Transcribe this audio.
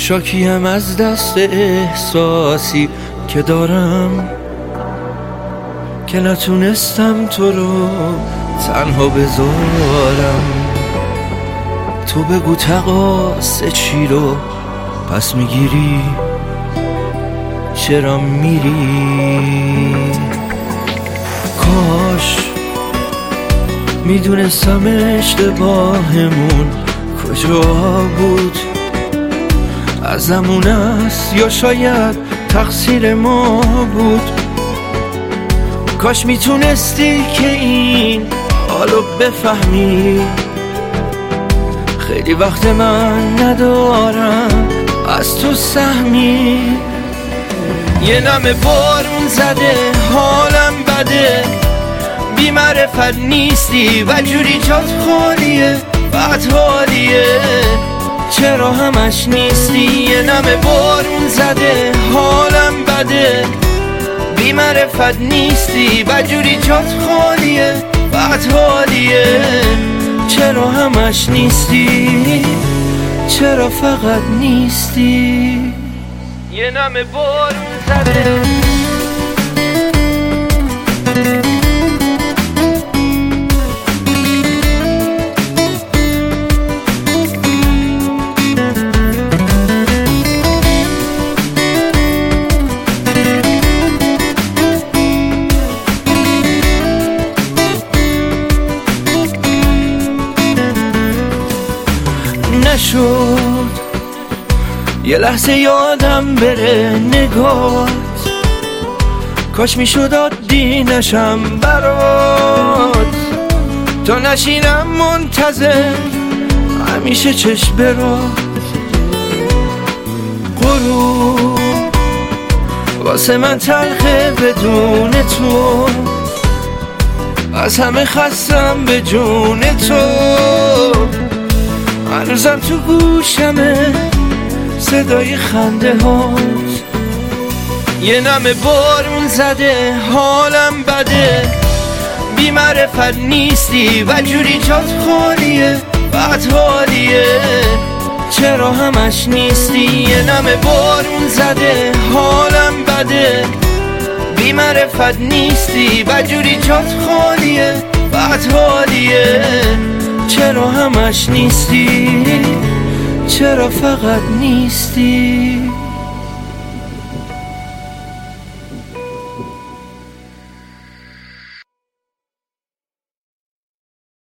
شاکیم از دست احساسی که دارم، که نتونستم تو رو تنها بذارم. تو بگو تقاص چی رو پس میگیری، چرا میری؟ کاش میدونستم اشتباهمون کجا بود، ازمون است یا شاید تقصیر ما بود. کاش میتونستی که این حالو بفهمی، خیلی وقت من ندارم از تو سهمی. یه نمه بارون زده حالم بده، بی معرفت نیستی و جوری جات خالیه، بد حالیه. چرا همش نیستی؟ یه نمه بارون زده حالم بده، بی معرفت نیستی و جوری جات خالیه، بد حالیه. چرا همش نیستی؟ چرا فقط نیستی؟ یه نمه بارون زده. نشد یه لحظه یادم بره نگات، کاش میشد عادی نشم برات، تا نشینم منتظر همیشه چشم برات. غروب واسه من تلخه بدون تو، از همه خستم به جون تو. هنوزم تو گوشمه صدای خنده هات. یه نمه بارون زده حالم بده، بی معرفت نیستی و جوری جات خالیه، بد حالیه. چرا همش نیستی؟ یه نمه بارون زده حالم بده، بی معرفت نیستی و جوری جات خالیه، بد حالیه. چرا همش نیستی؟ چرا فقط نیستی؟